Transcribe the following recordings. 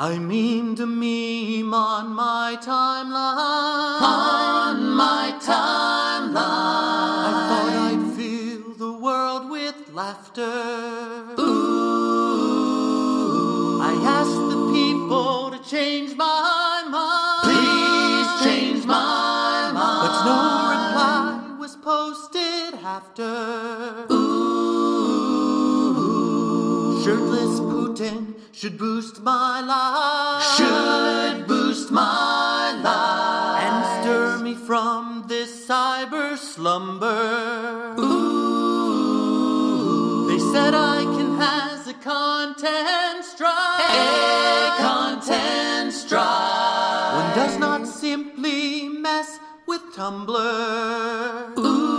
I memed a meme on my timeline. On my timeline. I thought I'd fill the world with laughter. Ooh. I asked the people to change my mind. Please change my mind. But no reply was posted after. Ooh. Shirtless Putin should boost my life. Should boost my life. And stir me from this cyber slumber. Ooh. They said I can has a content strike. A content strike. One does not simply mess with Tumblr.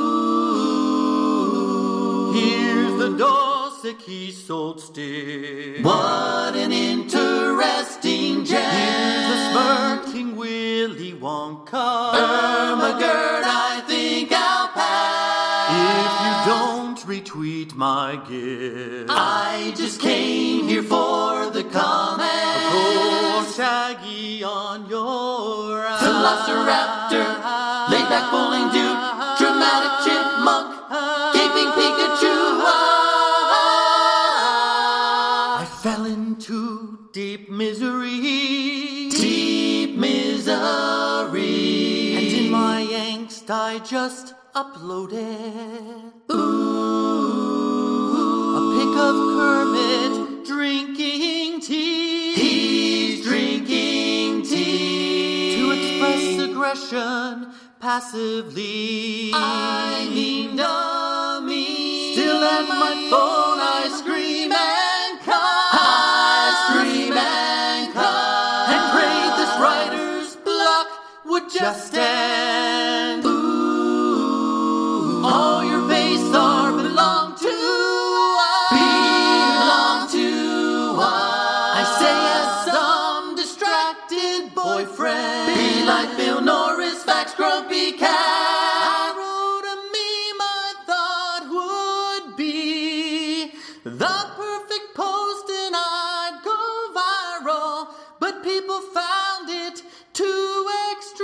Ooh. Here's the Doseki solstice. What an interesting gem. Here's a smirking Willy Wonka. Ermagerd, I think I'll pass. If you don't retweet my gift, I just came here for the comment. Go Shaggy on your eyes. Velociraptor, laid back bowling dude, dramatic chipmunk, gaping Pikachu. I fell into deep misery. Deep misery. And in my angst I just uploaded Ooh. a pic of Kermit drinking tea. He's drinking tea. To express aggression passively, I memed a meme. Still at my phone I scream and cuss. I scream and cuss. And prayed this writer's block would just end. Ooh. All your base are belong to us. Belong to us. I say as some distracted boyfriend. Be like Bill Norris, Fax Grumpy Cat. I wrote a meme I thought would be the perfect post and I'd go viral, but people found it too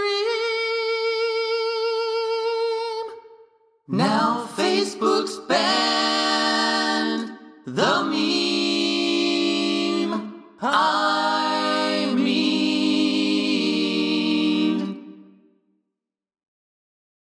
extreme. Now Facebook's banned.